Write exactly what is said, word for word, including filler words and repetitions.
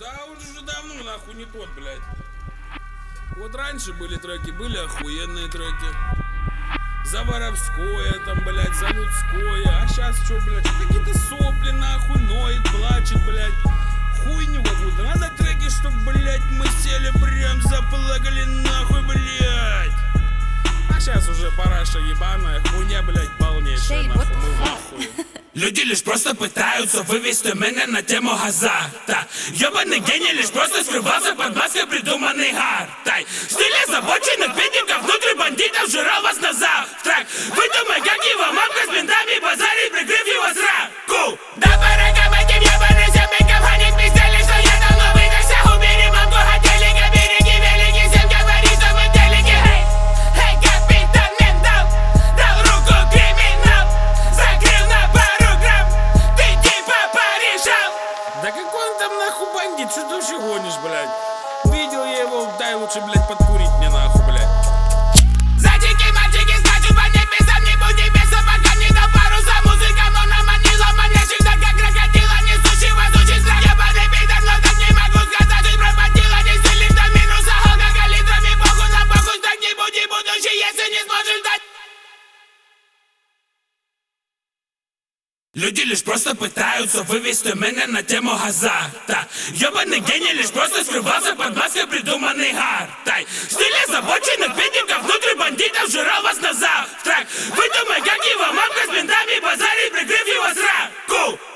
Да, он уже давно нахуй не тот, блядь. Вот раньше были треки, были охуенные треки. За воровское там, блядь, за людское. А сейчас что, блядь, какие-то сопли нахуй, ноет, плачет, блядь. Хуйню какую-то. Надо треки, чтоб, блядь, мы сели прям заплакали нахуй, блядь. А сейчас уже параша ебаная, хуйня, блядь, полнейшая, нахуй, мы в ахуе. Люди лишь просто пытаются вывести меня на тему газата. Ёбаный гений лишь просто скрывался под маской придуманной гартой. Стиль озабоченных видиков внутри бандитов жрал вас на завтрак. Вы думаете, как его мамка с ментами базарит, прикрыв его сраку? Да баракам этим ебаным семейкам они пиздели, что я давно выдохся. Убери мамку, хотели, береги велики, всем говори, что мы телеки. Эй, капитан ментал, дал руку криминал, закрыл на пару грамм, ты типа порешал. Да какой он там нахуй бандит, что ты вообще гонишь, блядь? Видел я его, дай лучше, блядь, подкурить мне нахуй, блядь. Зайчики, мальчики, скачут по небесам, не будь беса, пока не дал пару за музыком, но наманила манящих, да как крокодила, несущий воздушный страх. Ебаный пидор, но так не могу сказать, жизнь пропадила, не стиль до минуса, алкоголь литрами, похуй на похуй, так не будь будущий, если не сможешь дать. Люди лишь просто пытаются вывести меня на тему газата. Ёбаный гений лишь просто скрывался под маской придуманной гартой. Стиль озабоченных видиков внутри бандитов жрал вас на завтрак. Вы думаете, как его мамка с ментами базарит, прикрыв его сраку?